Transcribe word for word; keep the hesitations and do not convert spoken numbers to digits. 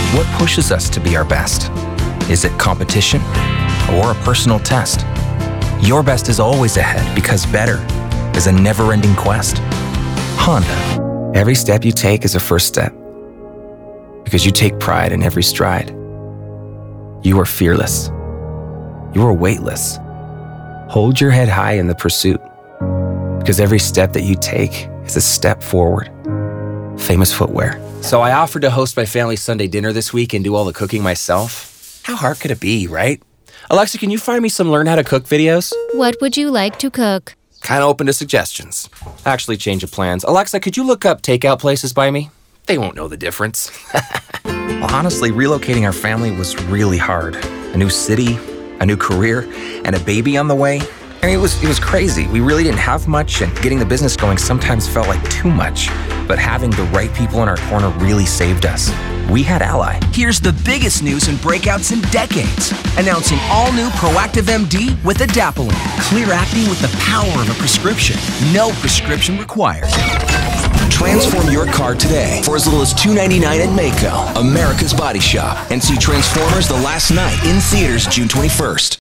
What pushes us to be our best? Is it competition or a personal test? Your best is always ahead because better is a never-ending quest. Honda. Every step you take is a first step because you take pride in every stride. You are fearless. You are weightless. Hold your head high in the pursuit because every step that you take is a step forward. Famous Footwear. So I offered to host my family's Sunday dinner this week and do all the cooking myself. How hard could it be, right? Alexa, can you find me some learn how to cook videos? What would you like to cook? Kind of open to suggestions. Actually, change of plans. Alexa, could you look up takeout places by me? They won't know the difference. Well, honestly, relocating our family was really hard. A new city, a new career, and a baby on the way. I mean, it was it was crazy. We really didn't have much, and getting the business going sometimes felt like too much. But having the right people in our corner really saved us. We had Ally. Here's the biggest news in breakouts in decades. Announcing all new Proactiv M D with Adapalene. Clear acne with the power of a prescription. No prescription required. Transform your car today for as little as two dollars and ninety-nine cents at Maaco, America's Body Shop. And see Transformers: The Last Night in theaters June twenty-first.